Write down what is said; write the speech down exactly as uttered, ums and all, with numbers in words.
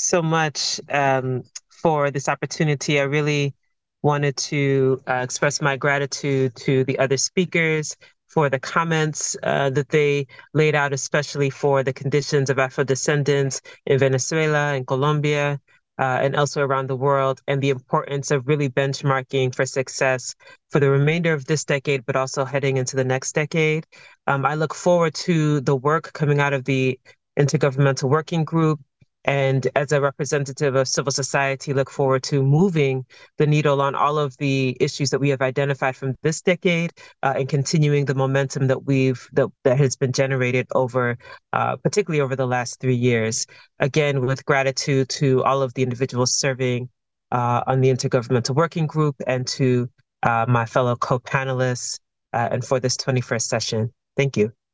so much um, for this opportunity. I really wanted to uh, express my gratitude to the other speakers for the comments uh, that they laid out, especially for the conditions of Afro descendants in Venezuela and Colombia uh, and elsewhere around the world, and the importance of really benchmarking for success for the remainder of this decade, but also heading into the next decade. Um, I look forward to the work coming out of the Intergovernmental Working Group, and as a representative of civil society, look forward to moving the needle on all of the issues that we have identified from this decade uh, and continuing the momentum that we've that, that has been generated over, uh, particularly over the last three years. Again, with gratitude to all of the individuals serving uh, on the Intergovernmental Working Group and to uh, my fellow co-panelists uh, and for this twenty-first session. Thank you.